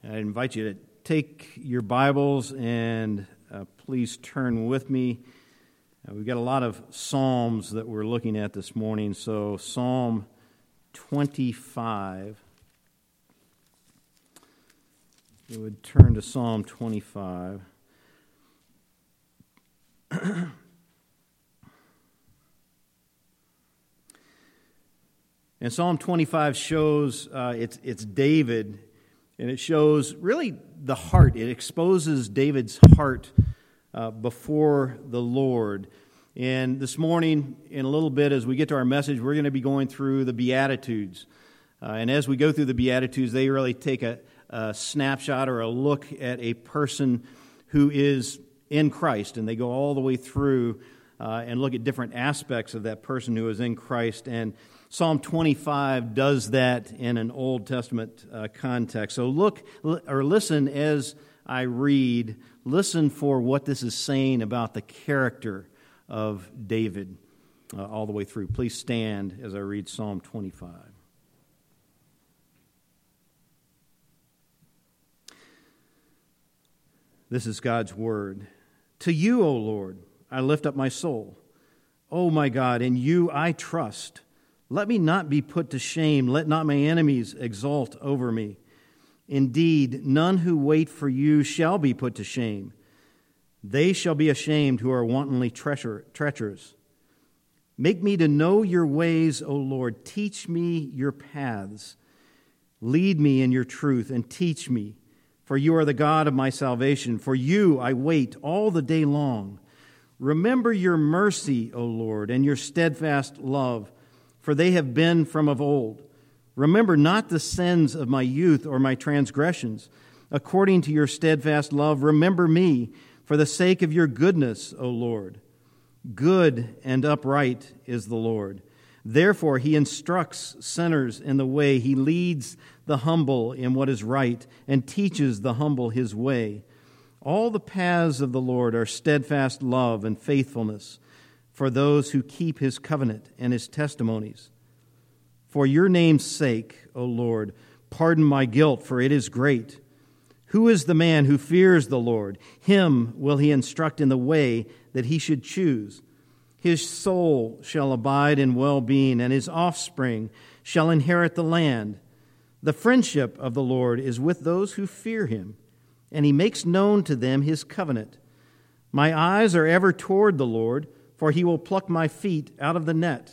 I invite you to take your Bibles and please turn with me. We've got a lot of Psalms that we're looking at this morning. So Psalm 25. We would turn to Psalm 25. And Psalm 25 shows it's David, and it shows really the heart. It exposes David's heart before the Lord. And this morning, in a little bit, as we get to our message, we're going to be going through the Beatitudes. And as we go through the Beatitudes, they really take a snapshot or a look at a person who is in Christ. And they go all the way through and look at different aspects of that person who is in Christ. And Psalm 25 does that in an Old Testament context. So look or listen as I read. Listen for what this is saying about the character of David all the way through. Please stand as I read Psalm 25. This is God's word. To you, O Lord, I lift up my soul. O my God, in you I trust. Let me not be put to shame. Let not my enemies exult over me. Indeed, none who wait for you shall be put to shame. They shall be ashamed who are wantonly treacherous. Make me to know your ways, O Lord. Teach me your paths. Lead me in your truth and teach me. For you are the God of my salvation. For you I wait all the day long. Remember your mercy, O Lord, and your steadfast love, for they have been from of old. Remember not the sins of my youth or my transgressions. According to your steadfast love, remember me for the sake of your goodness, O Lord. Good and upright is the Lord. Therefore he instructs sinners in the way. He leads the humble in what is right and teaches the humble his way. All the paths of the Lord are steadfast love and faithfulness for those who keep his covenant and his testimonies. For your name's sake, O Lord, pardon my guilt, for it is great. Who is the man who fears the Lord? Him will he instruct in the way that he should choose. His soul shall abide in well-being, and his offspring shall inherit the land. The friendship of the Lord is with those who fear him, and he makes known to them his covenant. My eyes are ever toward the Lord, for he will pluck my feet out of the net.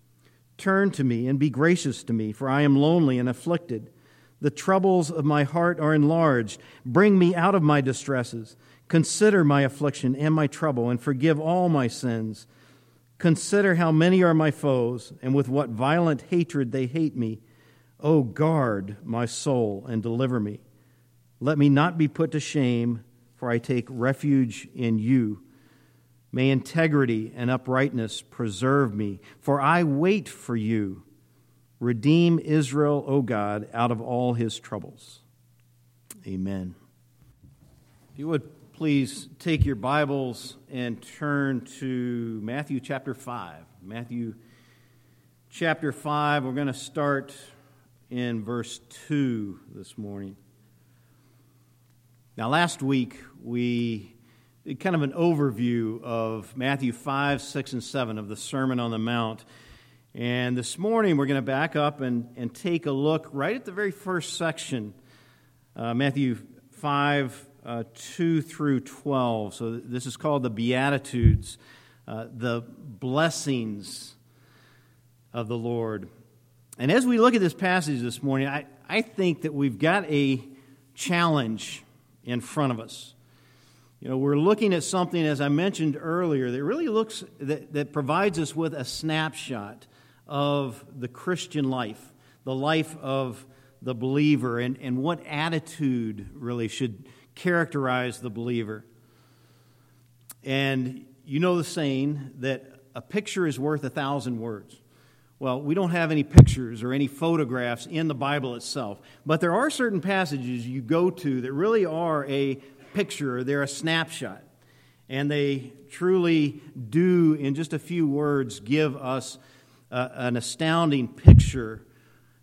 Turn to me and be gracious to me, for I am lonely and afflicted. The troubles of my heart are enlarged. Bring me out of my distresses. Consider my affliction and my trouble, and forgive all my sins. Consider how many are my foes, and with what violent hatred they hate me. O guard my soul and deliver me. Let me not be put to shame, for I take refuge in you. May integrity and uprightness preserve me, for I wait for you. Redeem Israel, O God, out of all his troubles. Amen. If you would please take your Bibles and turn to Matthew chapter 5. Matthew chapter 5, we're going to start in verse 2 this morning. Now, last week we did kind of an overview of Matthew 5, 6, and 7 of the Sermon on the Mount. And this morning we're going to back up and take a look right at the very first section, Matthew 5, 2 through 12. So this is called the Beatitudes, the blessings of the Lord. And as we look at this passage this morning, I think that we've got a challenge in front of us. You know, we're looking at something, as I mentioned earlier, that really that provides us with a snapshot of the Christian life, the life of the believer, and what attitude really should characterize the believer. And you know the saying that a picture is worth 1,000 words. Well, we don't have any pictures or any photographs in the Bible itself, but there are certain passages you go to that really are a picture, they're a snapshot, and they truly do, in just a few words, give us an astounding picture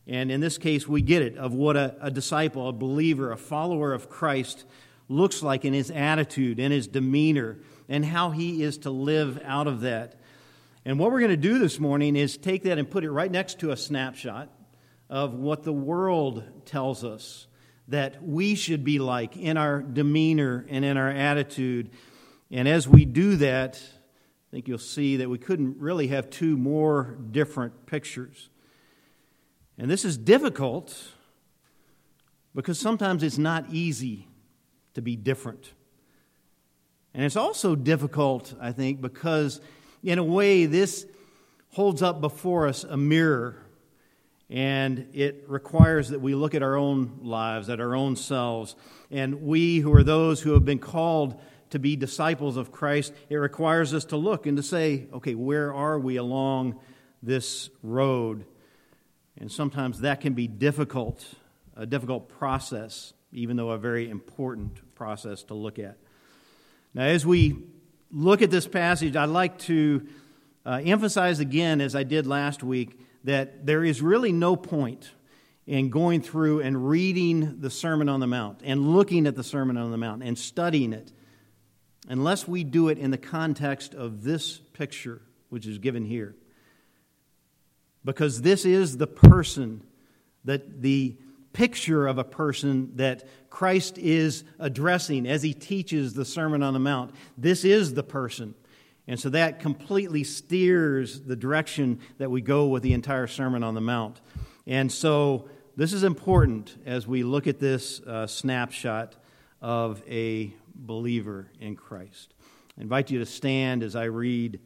And in this case, we get it, of what a disciple, a believer, a follower of Christ looks like in his attitude, in his demeanor, and how he is to live out of that. And what we're going to do this morning is take that and put it right next to a snapshot of what the world tells us that we should be like in our demeanor and in our attitude. And as we do that, I think you'll see that we couldn't really have two more different pictures. And this is difficult because sometimes it's not easy to be different. And it's also difficult, I think, because in a way this holds up before us a mirror, and it requires that we look at our own lives, at our own selves. And we who are those who have been called to be disciples of Christ, it requires us to look and to say, okay, where are we along this road? And sometimes that can be difficult, a difficult process, even though a very important process to look at. Now, as we look at this passage, I'd like to emphasize again, as I did last week, that there is really no point in going through and reading the Sermon on the Mount and looking at the Sermon on the Mount and studying it unless we do it in the context of this picture, which is given here. Because this is the person, that the picture of a person that Christ is addressing as he teaches the Sermon on the Mount. This is the person. And so that completely steers the direction that we go with the entire Sermon on the Mount. And so this is important as we look at this snapshot of a believer in Christ. I invite you to stand as I read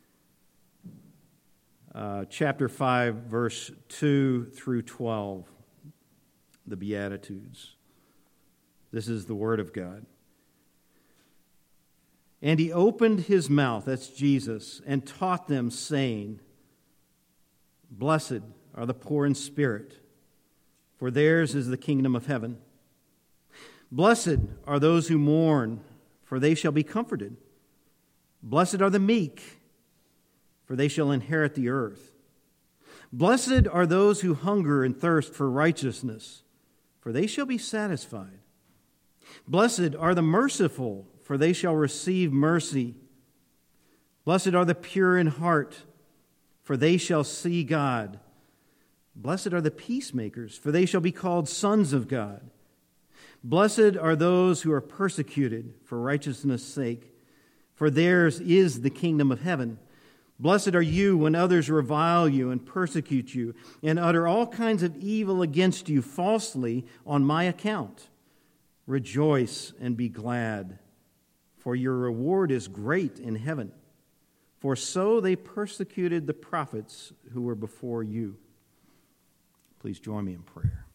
chapter 5, verse 2 through 12, the Beatitudes. This is the Word of God. And he opened his mouth, that's Jesus, and taught them, saying, Blessed are the poor in spirit, for theirs is the kingdom of heaven. Blessed are those who mourn, for they shall be comforted. Blessed are the meek, for they shall inherit the earth. Blessed are those who hunger and thirst for righteousness, for they shall be satisfied. Blessed are the merciful, for they shall receive mercy. Blessed are the pure in heart, for they shall see God. Blessed are the peacemakers, for they shall be called sons of God. Blessed are those who are persecuted for righteousness' sake, for theirs is the kingdom of heaven. Blessed are you when others revile you and persecute you and utter all kinds of evil against you falsely on my account. Rejoice and be glad, for your reward is great in heaven. For so they persecuted the prophets who were before you. Please join me in prayer.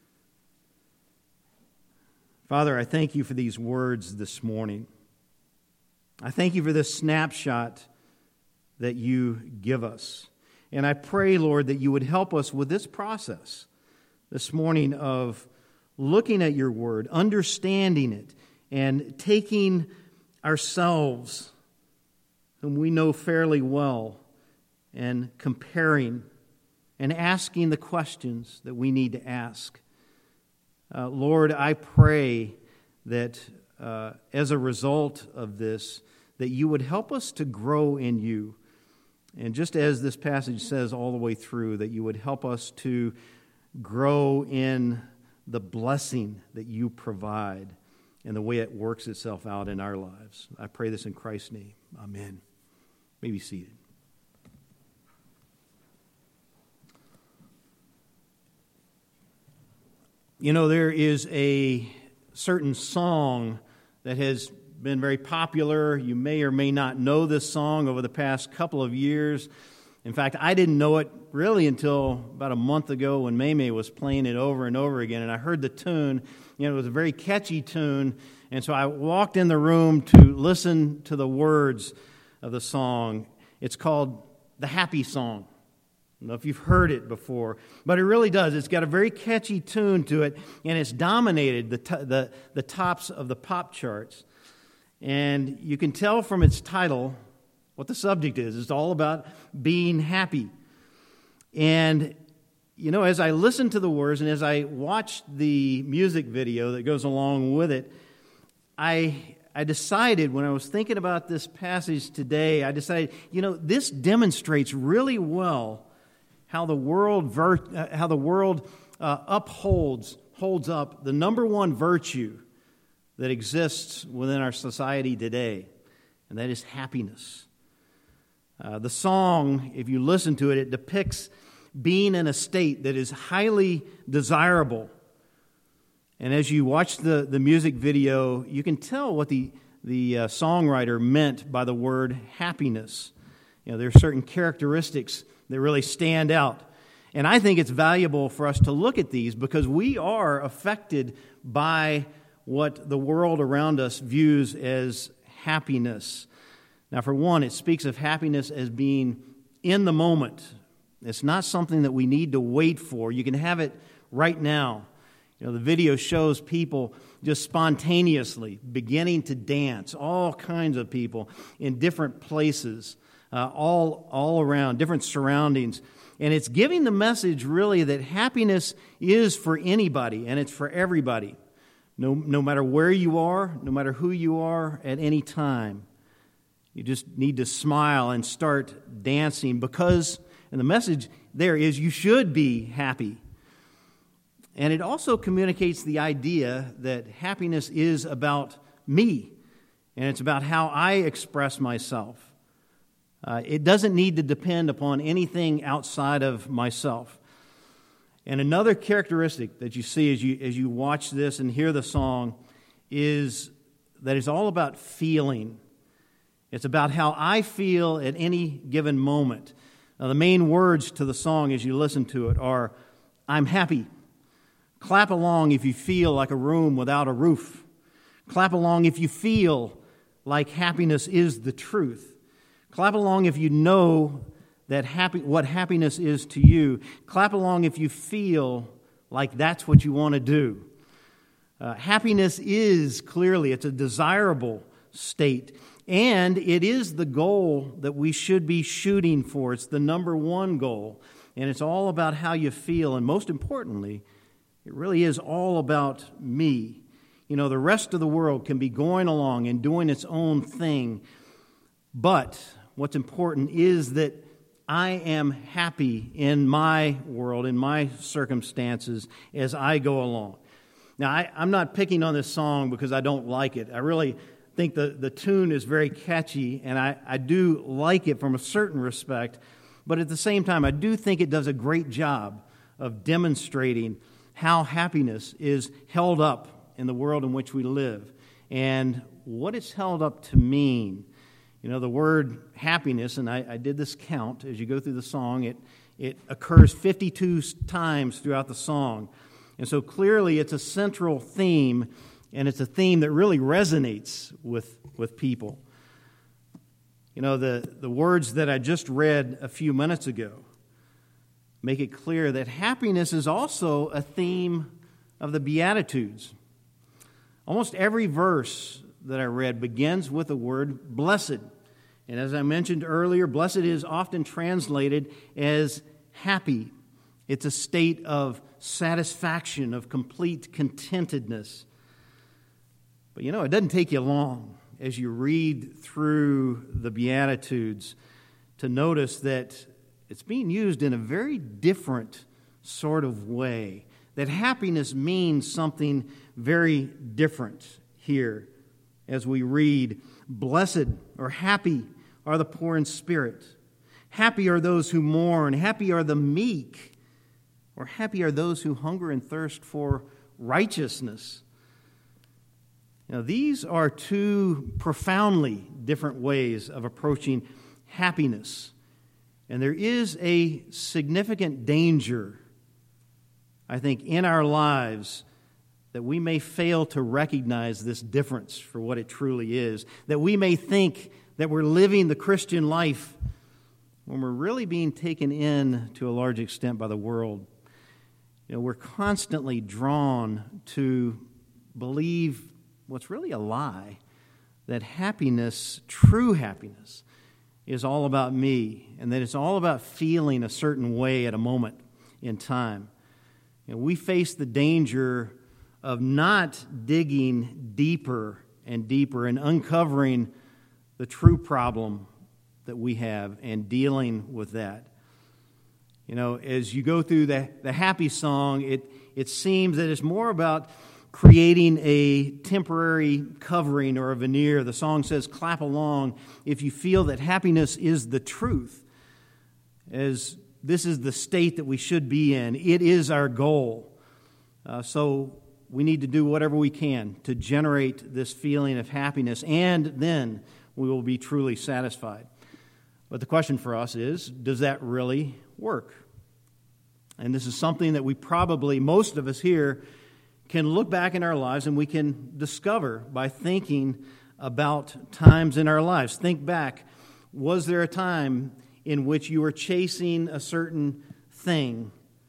Father, I thank you for these words this morning. I thank you for this snapshot that you give us. And I pray, Lord, that you would help us with this process this morning of looking at your word, understanding it, and taking ourselves, whom we know fairly well, and comparing and asking the questions that we need to ask. Lord, I pray that as a result of this, that you would help us to grow in you. And just as this passage says all the way through, that you would help us to grow in the blessing that you provide and the way it works itself out in our lives. I pray this in Christ's name. Amen. You may be seated. You know, there is a certain song that has been very popular. You may or may not know this song over the past couple of years. In fact, I didn't know it really until about a month ago when Maymay was playing it over and over again, and I heard the tune. You know, it was a very catchy tune, and so I walked in the room to listen to the words of the song. It's called The Happy Song. I don't know if you've heard it before, but it really does. It's got a very catchy tune to it, and it's dominated the tops of the pop charts. And you can tell from its title what the subject is. It's all about being happy. And as I listened to the words and as I watched the music video that goes along with it, I decided when I was thinking about this passage today, I decided, this demonstrates really well how the world holds up the number one virtue that exists within our society today, and that is happiness. The song, if you listen to it, it depicts being in a state that is highly desirable. And as you watch the music video, you can tell what the songwriter meant by the word happiness. There are certain characteristics that really stand out. And I think it's valuable for us to look at these because we are affected by what the world around us views as happiness. Now, for one, it speaks of happiness as being in the moment. It's not something that we need to wait for. You can have it right now. The video shows people just spontaneously beginning to dance, all kinds of people in different places, all around, different surroundings. And it's giving the message really that happiness is for anybody and it's for everybody, no matter where you are, no matter who you are at any time. You just need to smile and start dancing because, and the message there is you should be happy. And it also communicates the idea that happiness is about me, and it's about how I express myself. It doesn't need to depend upon anything outside of myself. And another characteristic that you see as you watch this and hear the song is that it's all about feeling. It's about how I feel at any given moment. Now, the main words to the song as you listen to it are, I'm happy. Clap along if you feel like a room without a roof. Clap along if you feel like happiness is the truth. Clap along if you know that what happiness is to you. Clap along if you feel like that's what you want to do. Happiness is clearly, it's a desirable state. And it is the goal that we should be shooting for. It's the number one goal. And it's all about how you feel. And most importantly, it really is all about me. The rest of the world can be going along and doing its own thing. But what's important is that I am happy in my world, in my circumstances, as I go along. Now, I'm not picking on this song because I don't like it. I really think the tune is very catchy, and I do like it from a certain respect. But at the same time, I do think it does a great job of demonstrating how happiness is held up in the world in which we live and what it's held up to mean. The word happiness, and I did this count as you go through the song, it occurs 52 times throughout the song. And so clearly it's a central theme, and it's a theme that really resonates with people. The words that I just read a few minutes ago make it clear that happiness is also a theme of the Beatitudes. Almost every verse that I read begins with the word blessed. And as I mentioned earlier, blessed is often translated as happy. It's a state of satisfaction, of complete contentedness. But it doesn't take you long as you read through the Beatitudes to notice that it's being used in a very different sort of way. That happiness means something very different here as we read, blessed or happy are the poor in spirit. Happy are those who mourn. Happy are the meek. Or happy are those who hunger and thirst for righteousness. These are two profoundly different ways of approaching happiness. And there is a significant danger, I think, in our lives that we may fail to recognize this difference for what it truly is. That we may think that we're living the Christian life when we're really being taken in to a large extent by the world. We're constantly drawn to believe what's really a lie, that happiness, true happiness, is all about me, and that it's all about feeling a certain way at a moment in time. And we face the danger of not digging deeper and deeper and uncovering the true problem that we have and dealing with that. You know, as you go through the happy song, it seems that it's more about creating a temporary covering or a veneer. The song says, clap along if you feel that happiness is the truth, as this is the state that we should be in. It is our goal. So we need to do whatever we can to generate this feeling of happiness, and then we will be truly satisfied. But the question for us is, does that really work? And this is something that we probably, most of us here, can look back in our lives and we can discover by thinking about times in our lives. Think back, was there a time in which you were chasing a certain thing?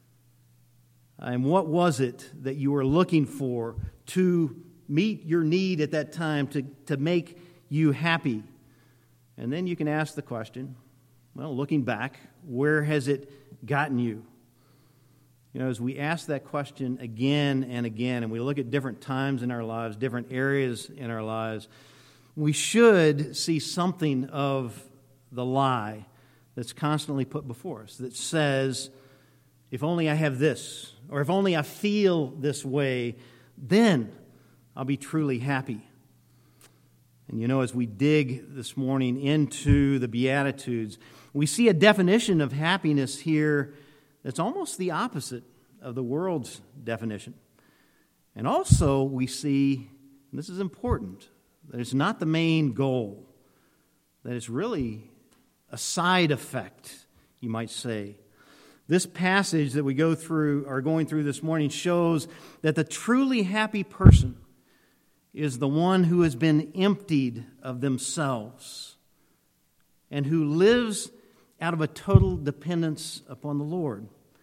And what was it that you were looking for to meet your need at that time, to make you happy? And then you can ask the question, well, looking back, where has it gotten you? You know, as we ask that question again and again, and we look at different times in our lives, different areas in our lives, we should see something of the lie that's constantly put before us that says, if only I have this, or if only I feel this way, then I'll be truly happy. And you know, as we dig this morning into the Beatitudes, we see a definition of happiness here that's almost the opposite of the world's definition. And also we see, and this is important, that it's not the main goal, that it's really a side effect, you might say. This passage that we are going through this morning shows that the truly happy person is the one who has been emptied of themselves and who lives out of a total dependence upon the Lord.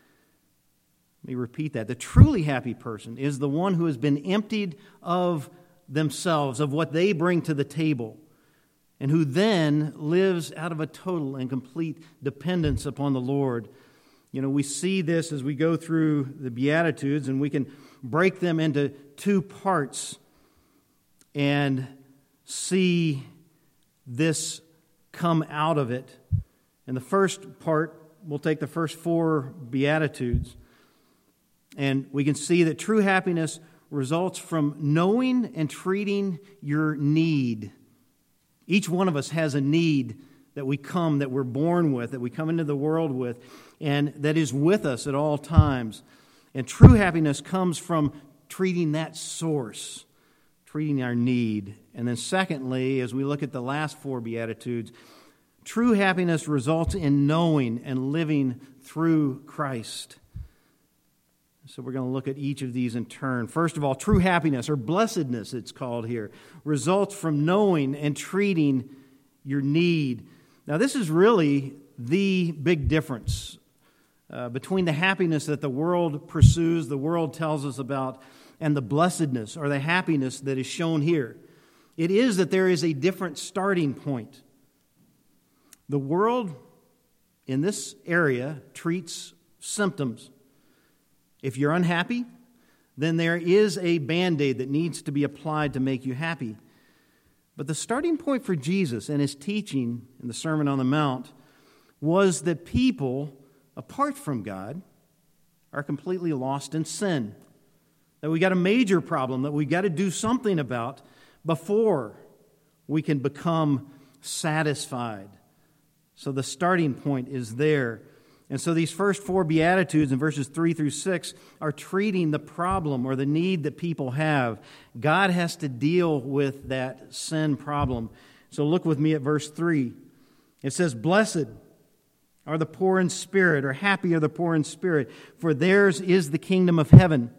Let me repeat that. The truly happy person is the one who has been emptied of themselves, of what they bring to the table, and who then lives out of a total and complete dependence upon the Lord. You know, we see this as we go through the Beatitudes, and we can break them into two parts and see this come out of it. In the first part, we'll take the first four Beatitudes, and we can see that true happiness results from knowing and treating your need. Each one of us has a need that we're born with, that we come into the world with, and that is with us at all times. And true happiness comes from treating that source, treating our need. And then secondly, as we look at the last four Beatitudes, true happiness results in knowing and living through Christ. So we're going to look at each of these in turn. First of all, true happiness, or blessedness it's called here, results from knowing and treating your need. Now this is really the big difference between the happiness that the world pursues, the world tells us about, and the blessedness or the happiness that is shown here. It is that there is a different starting point. The world in this area treats symptoms. If you're unhappy, then there is a Band-Aid that needs to be applied to make you happy. But the starting point for Jesus and his teaching in the Sermon on the Mount was that people, apart from God, are completely lost in sin. That we got a major problem that we got to do something about before we can become satisfied. So the starting point is there. And so these first four Beatitudes in verses 3 through 6 are treating the problem or the need that people have. God has to deal with that sin problem. So look with me at verse 3. It says, "Blessed are the poor in spirit," or happy are the poor in spirit, "for theirs is the kingdom of heaven."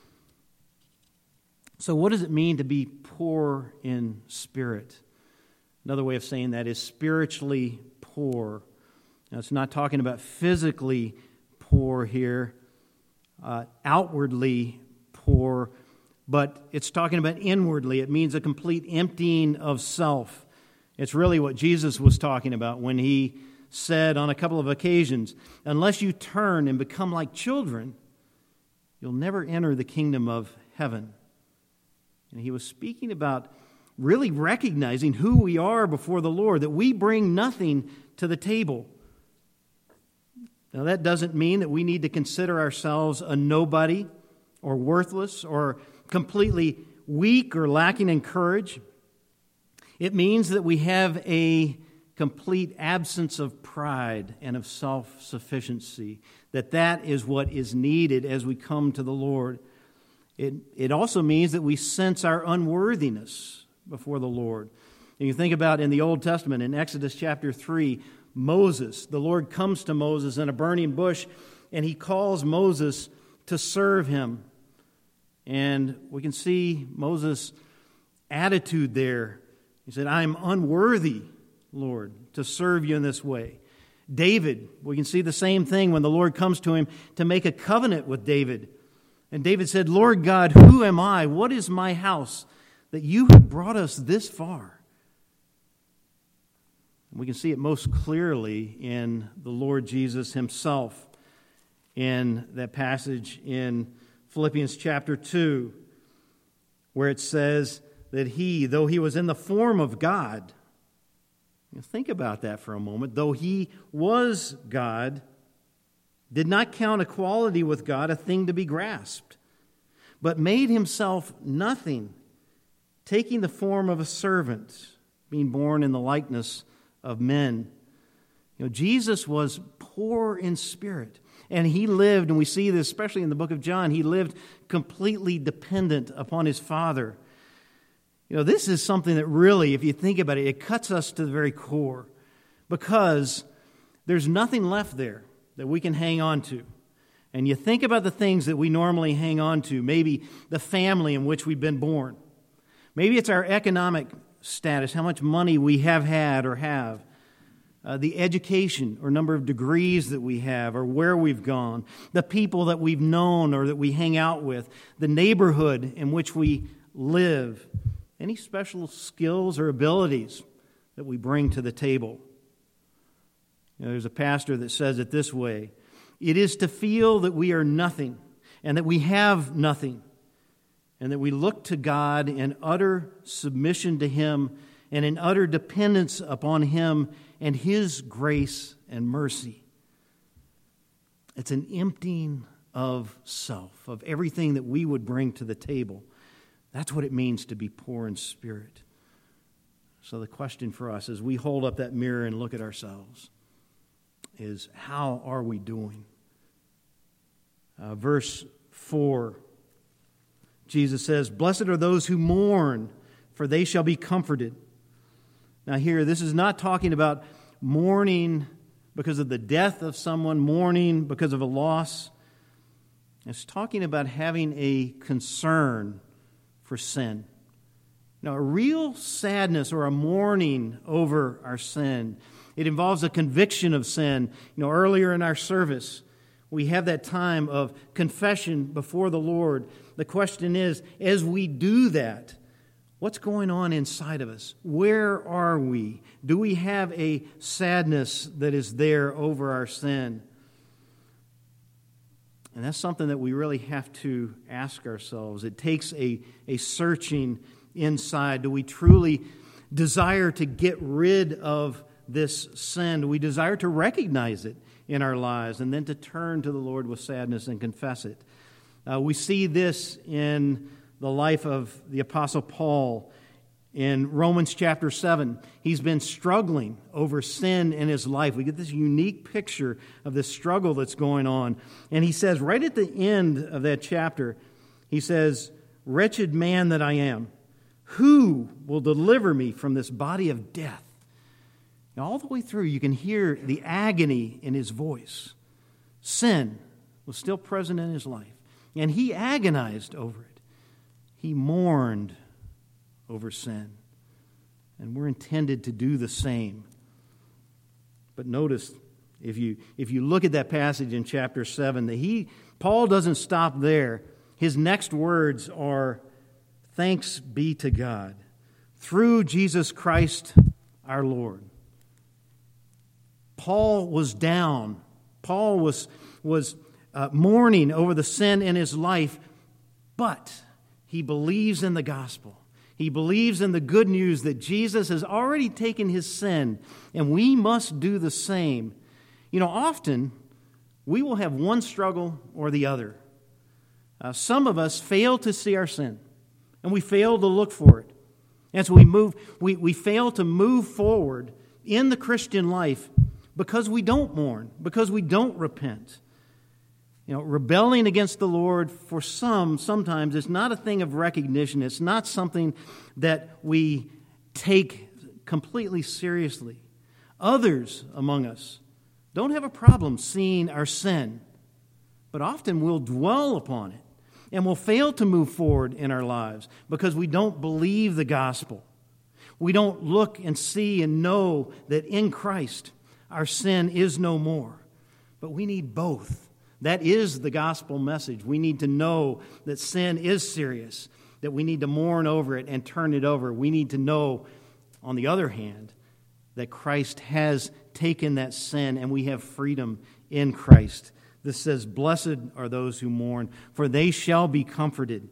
So what does it mean to be poor in spirit? Another way of saying that is spiritually poor. Now, it's not talking about physically poor here, outwardly poor, but it's talking about inwardly. It means a complete emptying of self. It's really what Jesus was talking about when he said on a couple of occasions, unless you turn and become like children, you'll never enter the kingdom of heaven. And he was speaking about really recognizing who we are before the Lord, that we bring nothing to the table. Now, that doesn't mean that we need to consider ourselves a nobody or worthless or completely weak or lacking in courage. It means that we have a complete absence of pride and of self-sufficiency, that is what is needed as we come to the Lord. It also means that we sense our unworthiness before the Lord. And you think about in the Old Testament, in Exodus chapter 3, Moses, the Lord comes to Moses in a burning bush, and he calls Moses to serve him. And we can see Moses' attitude there. He said, I'm unworthy, Lord, to serve you in this way. David, we can see the same thing when the Lord comes to him to make a covenant with David. And David said, Lord God, who am I? What is my house that you have brought us this far? We can see it most clearly in the Lord Jesus himself in that passage in Philippians chapter 2, where it says that he, though he was in the form of God, think about that for a moment, though he was God, did not count equality with God a thing to be grasped, but made himself nothing, taking the form of a servant, being born in the likeness of men. Jesus was poor in spirit, and he lived, and we see this especially in the book of John, he lived completely dependent upon his Father. This is something that really, if you think about it, it cuts us to the very core, because there's nothing left there that we can hang on to. And you think about the things that we normally hang on to, maybe the family in which we've been born. Maybe it's our economic status, how much money we have had or have, the education or number of degrees that we have or where we've gone, the people that we've known or that we hang out with, the neighborhood in which we live, any special skills or abilities that we bring to the table. There's a pastor that says it this way: it is to feel that we are nothing and that we have nothing, and that we look to God in utter submission to Him and in utter dependence upon Him and His grace and mercy. It's an emptying of self, of everything that we would bring to the table. That's what it means to be poor in spirit. So the question for us as we hold up that mirror and look at ourselves is, how are we doing? Verse 4, Jesus says, "Blessed are those who mourn, for they shall be comforted." Now here, this is not talking about mourning because of the death of someone, mourning because of a loss. It's talking about having a concern for sin. Now, a real sadness or a mourning over our sin, it involves a conviction of sin. Earlier in our service, we have that time of confession before the Lord. The question is, as we do that, what's going on inside of us? Where are we? Do we have a sadness that is there over our sin? And that's something that we really have to ask ourselves. It takes a searching inside. Do we truly desire to get rid of this sin? Do we desire to recognize it in our lives and then to turn to the Lord with sadness and confess it? We see this in the life of the Apostle Paul in Romans chapter 7. He's been struggling over sin in his life. We get this unique picture of this struggle that's going on. And he says, right at the end of that chapter, he says, "Wretched man that I am, who will deliver me from this body of death?" Now, all the way through, you can hear the agony in his voice. Sin was still present in his life, and he agonized over it. He mourned over sin, and we're intended to do the same. But notice, if you look at that passage in chapter 7, that Paul doesn't stop there. His next words are, "Thanks be to God, through Jesus Christ our Lord." Paul was down. Paul was mourning over the sin in his life, but he believes in the gospel. He believes in the good news that Jesus has already taken his sin, and we must do the same. You know, often we will have one struggle or the other. Some of us fail to see our sin, and we fail to look for it. And so we fail to move forward in the Christian life because we don't mourn, because we don't repent. You know, rebelling against the Lord for sometimes it's not a thing of recognition. It's not something that we take completely seriously. Others among us don't have a problem seeing our sin, but often we'll dwell upon it and we'll fail to move forward in our lives because we don't believe the gospel. We don't look and see and know that in Christ our sin is no more. But we need both. That is the gospel message. We need to know that sin is serious, that we need to mourn over it and turn it over. We need to know, on the other hand, that Christ has taken that sin and we have freedom in Christ. This says, "Blessed are those who mourn, for they shall be comforted."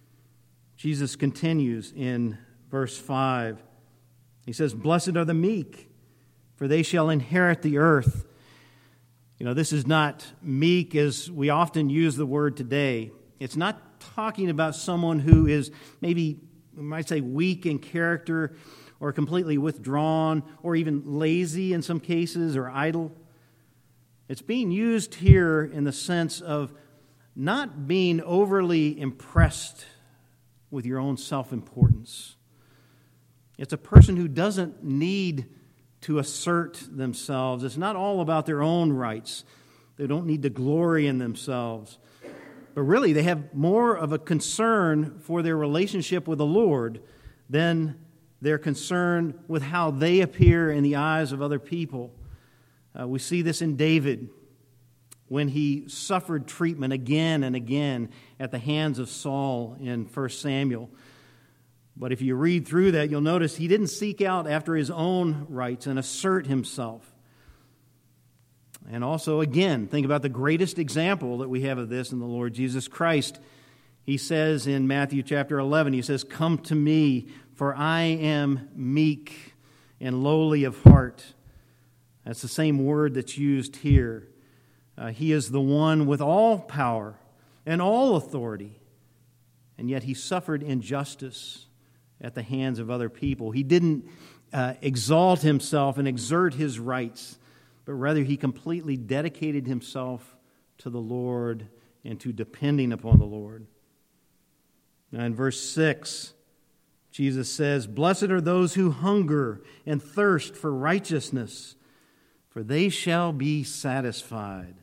Jesus continues in verse 5. He says, "Blessed are the meek, for they shall inherit the earth." You know, this is not meek as we often use the word today. It's not talking about someone who is maybe, we might say, weak in character or completely withdrawn or even lazy in some cases or idle. It's being used here in the sense of not being overly impressed with your own self-importance. It's a person who doesn't need to assert themselves. It's not all about their own rights. They don't need to glory in themselves. But really, they have more of a concern for their relationship with the Lord than their concern with how they appear in the eyes of other people. We see this in David when he suffered treatment again and again at the hands of Saul in 1 Samuel. But if you read through that, you'll notice he didn't seek out after his own rights and assert himself. And also, again, think about the greatest example that we have of this in the Lord Jesus Christ. He says in Matthew chapter 11, he says, "Come to me, for I am meek and lowly of heart." That's the same word that's used here. He is the one with all power and all authority, and yet he suffered injustice at the hands of other people. He didn't exalt himself and exert his rights, but rather he completely dedicated himself to the Lord and to depending upon the Lord. Now in verse 6, Jesus says, "Blessed are those who hunger and thirst for righteousness, for they shall be satisfied."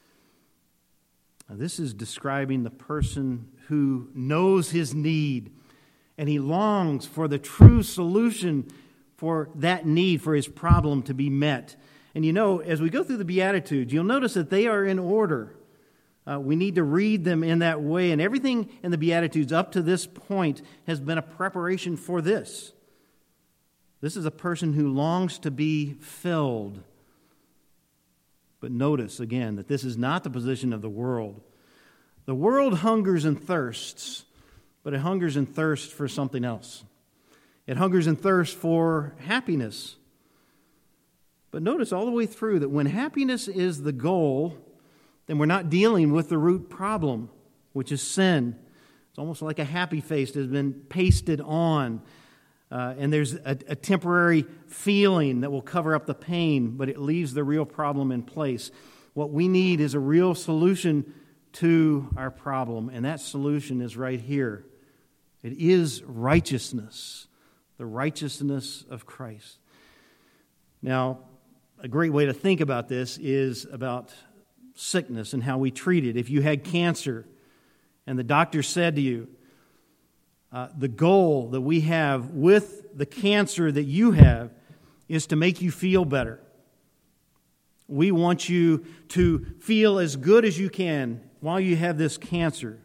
Now, this is describing the person who knows his need and he longs for the true solution for that need, for his problem to be met. And you know, as we go through the Beatitudes, you'll notice that they are in order. We need to read them in that way. And everything in the Beatitudes up to this point has been a preparation for this. This is a person who longs to be filled. But notice, again, that this is not the position of the world. The world hungers and thirsts, but it hungers and thirsts for something else. It hungers and thirsts for happiness. But notice all the way through that when happiness is the goal, then we're not dealing with the root problem, which is sin. It's almost like a happy face has been pasted on, and there's a temporary feeling that will cover up the pain, but it leaves the real problem in place. What we need is a real solution to our problem, and that solution is right here. It is righteousness, the righteousness of Christ. Now, a great way to think about this is about sickness and how we treat it. If you had cancer and the doctor said to you, the goal that we have with the cancer that you have is to make you feel better. We want you to feel as good as you can while you have this cancer.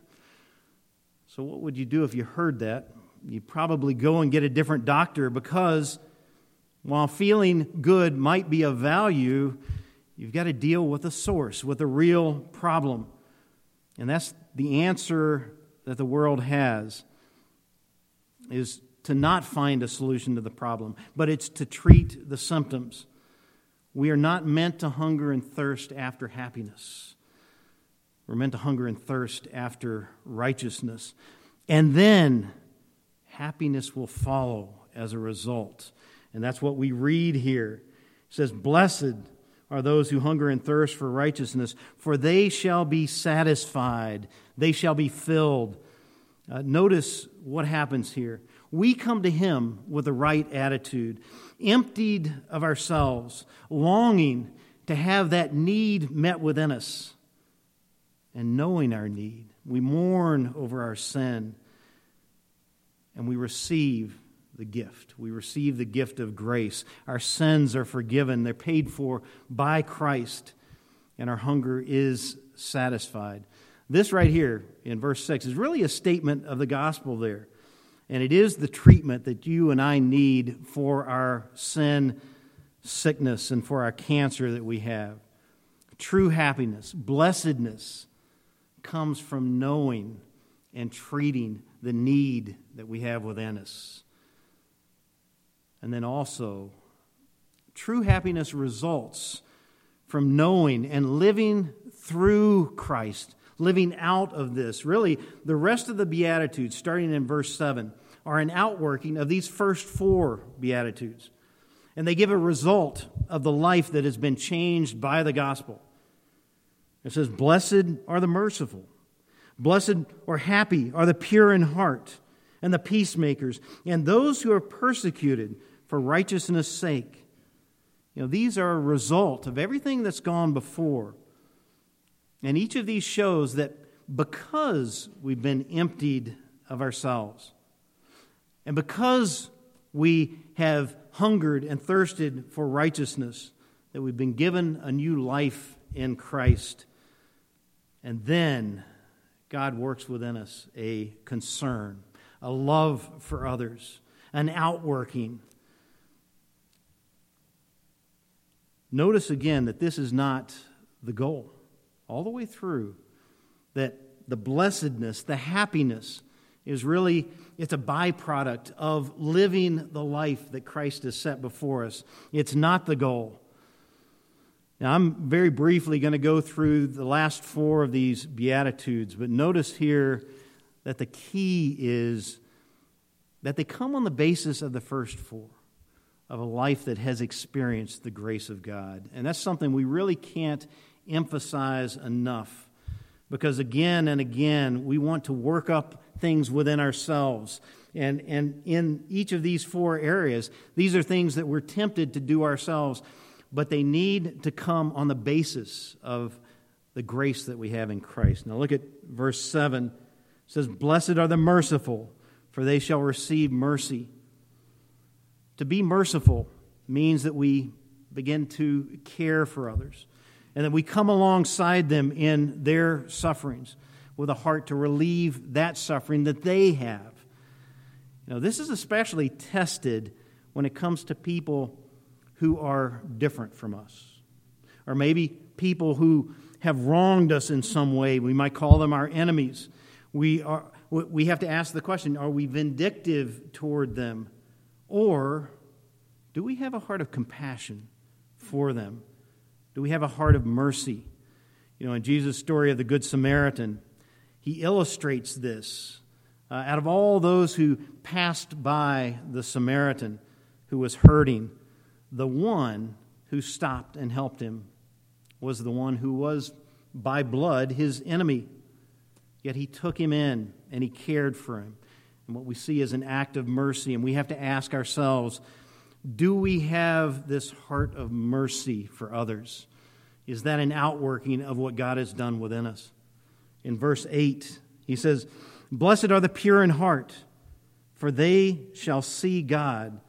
So what would you do if you heard that? You'd probably go and get a different doctor because While feeling good might be of value, you've got to deal with the source, with the real problem. And that's the answer that the world has, is to not find a solution to the problem, but it's to treat the symptoms. We are not meant to hunger and thirst after happiness. We're meant to hunger and thirst after righteousness. And then happiness will follow as a result. And that's what we read here. It says, "Blessed are those who hunger and thirst for righteousness, for they shall be satisfied. They shall be filled." Notice what happens here. We come to Him with the right attitude, emptied of ourselves, longing to have that need met within us. And knowing our need, we mourn over our sin, and we receive the gift. We receive the gift of grace. Our sins are forgiven. They're paid for by Christ, and our hunger is satisfied. This right here in verse 6 is really a statement of the gospel there. And it is the treatment that you and I need for our sin, sickness, and for our cancer that we have. True happiness, blessedness, comes from knowing and treating the need that we have within us. And then also, true happiness results from knowing and living through Christ, living out of this. Really, the rest of the Beatitudes, starting in verse 7, are an outworking of these first 4 Beatitudes. And they give a result of the life that has been changed by the gospel. It says, "Blessed are the merciful. Blessed or happy are the pure in heart, and the peacemakers, and those who are persecuted for righteousness' sake." These are a result of everything that's gone before. And each of these shows that because we've been emptied of ourselves, and because we have hungered and thirsted for righteousness, that we've been given a new life in Christ. And then God works within us a concern, a love for others, an outworking. Notice again that this is not the goal. All the way through, that the blessedness, the happiness, is really, it's a byproduct of living the life that Christ has set before us. It's not the goal. Now, I'm very briefly going to go through the last 4 of these Beatitudes, but notice here that the key is that they come on the basis of the first 4, of a life that has experienced the grace of God. And that's something we really can't emphasize enough, because again and again we want to work up things within ourselves, and in each of these 4 areas, these are things that we're tempted to do ourselves, but they need to come on the basis of the grace that we have in Christ. Now look at verse 7. It says, "Blessed are the merciful, for they shall receive mercy." To be merciful means that we begin to care for others, and that we come alongside them in their sufferings with a heart to relieve that suffering that they have. This is especially tested when it comes to people who are different from us, or maybe people who have wronged us in some way. We might call them our enemies. We have to ask the question, are we vindictive toward them, or do we have a heart of compassion for them? Do we have a heart of mercy? In Jesus' story of the Good Samaritan, He illustrates this. Out of all those who passed by the Samaritan who was hurting, the one who stopped and helped him was the one who was, by blood, his enemy. Yet He took him in and He cared for him. And what we see is an act of mercy, and we have to ask ourselves, do we have this heart of mercy for others? Is that an outworking of what God has done within us? In verse 8, He says, "Blessed are the pure in heart, for they shall see God."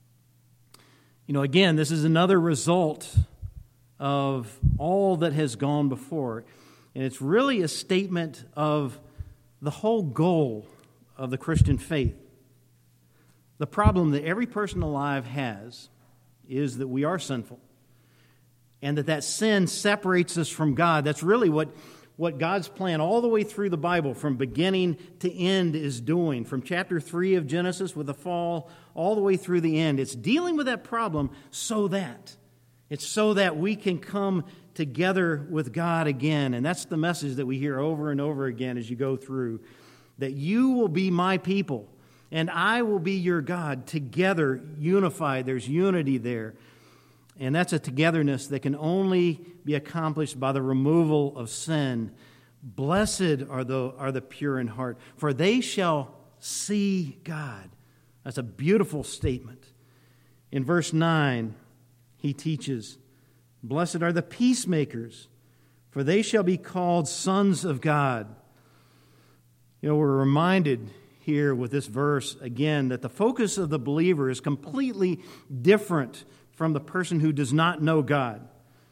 Again, this is another result of all that has gone before. And it's really a statement of the whole goal of the Christian faith. The problem that every person alive has is that we are sinful, and that sin separates us from God. That's really what God's plan all the way through the Bible, from beginning to end, is doing. From chapter 3 of Genesis with the fall all the way through the end. It's dealing with that problem so that we can come together with God again. And that's the message that we hear over and over again as you go through. That you will be my people, and I will be your God. Together, unified. There's unity there. And that's a togetherness that can only be accomplished by the removal of sin. Blessed are the pure in heart, for they shall see God. That's a beautiful statement. In verse 9, he teaches, blessed are the peacemakers, for they shall be called sons of God. You know, we're reminded here with this verse again that the focus of the believer is completely different from the person who does not know God.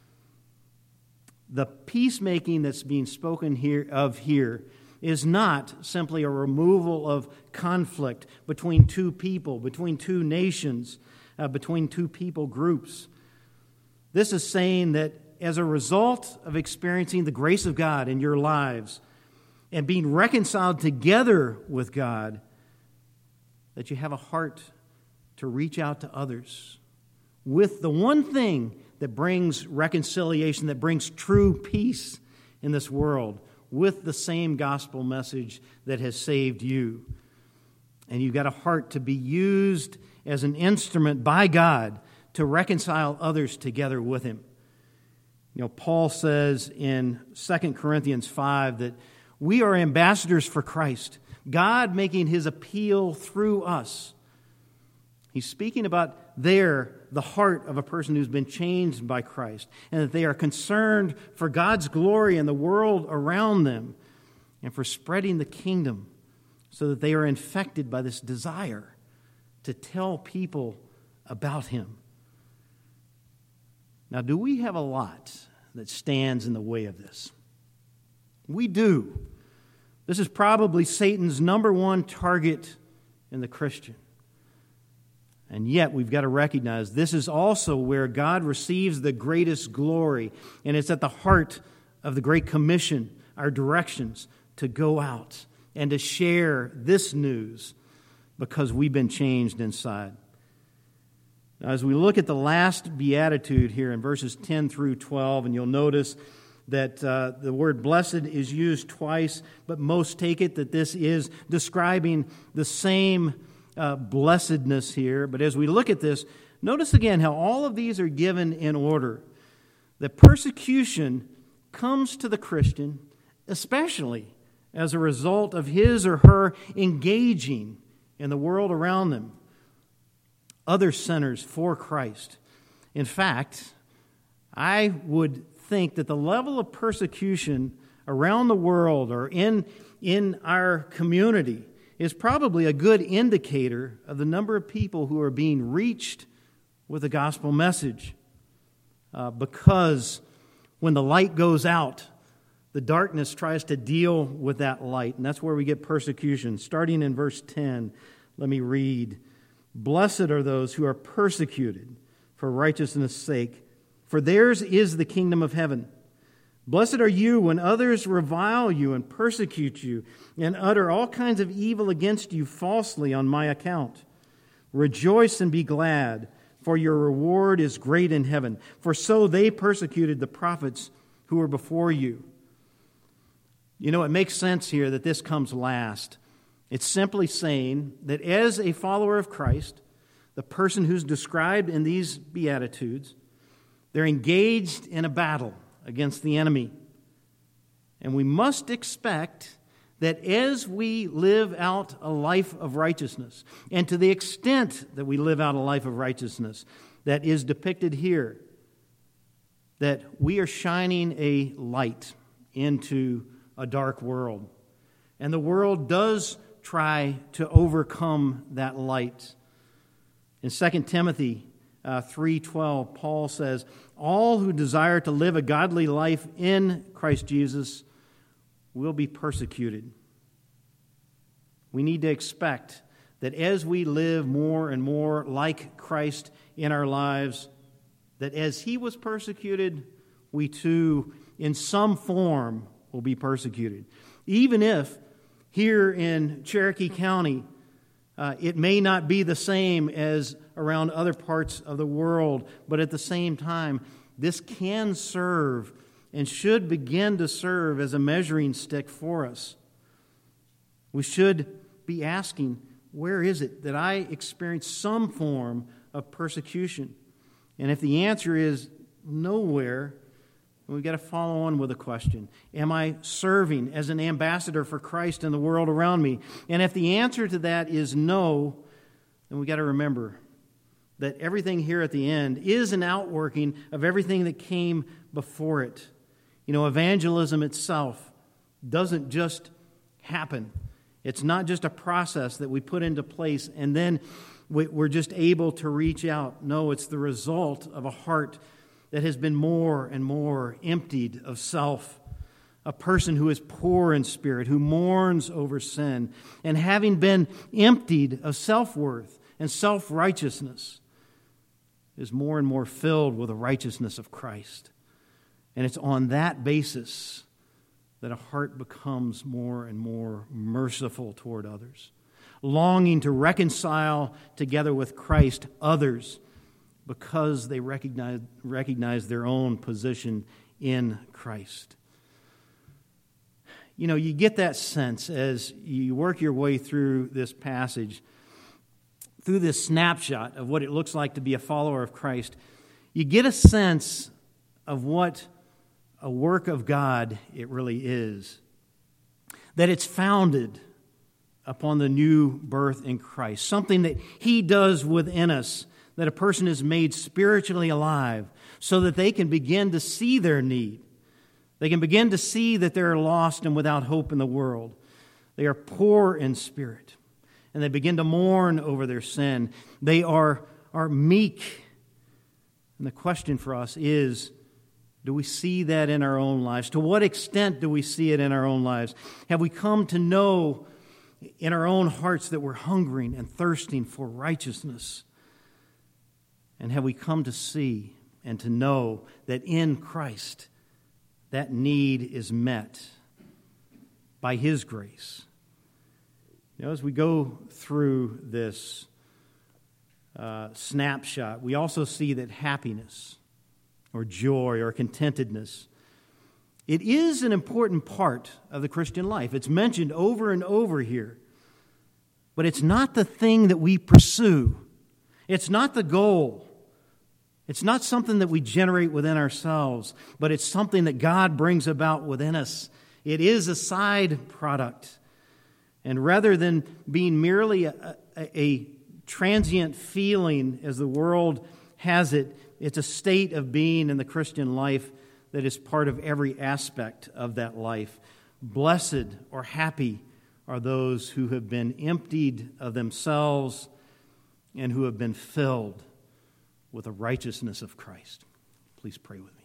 The peacemaking that's being spoken here is not simply a removal of conflict between two people, between two nations, between two people groups. This is saying that as a result of experiencing the grace of God in your lives and being reconciled together with God, that you have a heart to reach out to others with the one thing that brings reconciliation, that brings true peace in this world, with the same gospel message that has saved you. And you've got a heart to be used as an instrument by God to reconcile others together with Him. You know, Paul says in 2 Corinthians 5 that we are ambassadors for Christ, God making His appeal through us. He's speaking about the heart of a person who's been changed by Christ, and that they are concerned for God's glory in the world around them and for spreading the kingdom, so that they are infected by this desire to tell people about Him. Now, do we have a lot that stands in the way of this? We do. This is probably Satan's number one target in the Christian. And yet, we've got to recognize this is also where God receives the greatest glory. And it's at the heart of the Great Commission, our directions to go out and to share this news because we've been changed inside. Now, as we look at the last beatitude here in verses 10 through 12, and you'll notice that the word blessed is used twice, but most take it that this is describing the same blessedness here. But as we look at this, notice again how all of these are given in order. The persecution comes to the Christian, especially as a result of his or her engaging in the world around them, other sinners for Christ. In fact, I would think that the level of persecution around the world or in our community is probably a good indicator of the number of people who are being reached with the gospel message. Because when the light goes out, the darkness tries to deal with that light. And that's where we get persecution. Starting in verse 10, let me read. Blessed are those who are persecuted for righteousness' sake, for theirs is the kingdom of heaven. Blessed are you when others revile you and persecute you and utter all kinds of evil against you falsely on my account. Rejoice and be glad, for your reward is great in heaven. For so they persecuted the prophets who were before you. You know, it makes sense here that this comes last. It's simply saying that as a follower of Christ, the person who's described in these Beatitudes, they're engaged in a battle against the enemy. And we must expect that as we live out a life of righteousness, and to the extent that we live out a life of righteousness that is depicted here, that we are shining a light into a dark world. And the world does try to overcome that light. In 2 Timothy 3:12, Paul says, all who desire to live a godly life in Christ Jesus will be persecuted. We need to expect that as we live more and more like Christ in our lives, that as He was persecuted, we too, in some form, will be persecuted. Even if here in Cherokee County, it may not be the same as around other parts of the world, but at the same time, this can serve and should begin to serve as a measuring stick for us. We should be asking, where is it that I experience some form of persecution? And if the answer is nowhere, we've got to follow on with a question. Am I serving as an ambassador for Christ in the world around me? And if the answer to that is no, then we've got to remember that everything here at the end is an outworking of everything that came before it. You know, evangelism itself doesn't just happen. It's not just a process that we put into place and then we're just able to reach out. No, it's the result of a heart that has been more and more emptied of self. A person who is poor in spirit, who mourns over sin, and having been emptied of self-worth and self-righteousness, is more and more filled with the righteousness of Christ. And it's on that basis that a heart becomes more and more merciful toward others, longing to reconcile together with Christ others because they recognize their own position in Christ. You know, you get that sense as you work your way through this passage, through this snapshot of what it looks like to be a follower of Christ. You get a sense of what a work of God it really is. That it's founded upon the new birth in Christ. Something that He does within us, that a person is made spiritually alive so that they can begin to see their need. They can begin to see that they're lost and without hope in the world. They are poor in spirit, and they begin to mourn over their sin. They are meek. And the question for us is, do we see that in our own lives? To what extent do we see it in our own lives? Have we come to know in our own hearts that we're hungering and thirsting for righteousness? And have we come to see and to know that in Christ that need is met by His grace? You know, as we go through this snapshot, we also see that happiness or joy or contentedness, it is an important part of the Christian life. It's mentioned over and over here. But it's not the thing that we pursue. It's not the goal. It's not something that we generate within ourselves, but it's something that God brings about within us. It is a side product. And rather than being merely a transient feeling as the world has it, it's a state of being in the Christian life that is part of every aspect of that life. Blessed or happy are those who have been emptied of themselves and who have been filled with the righteousness of Christ. Please pray with me.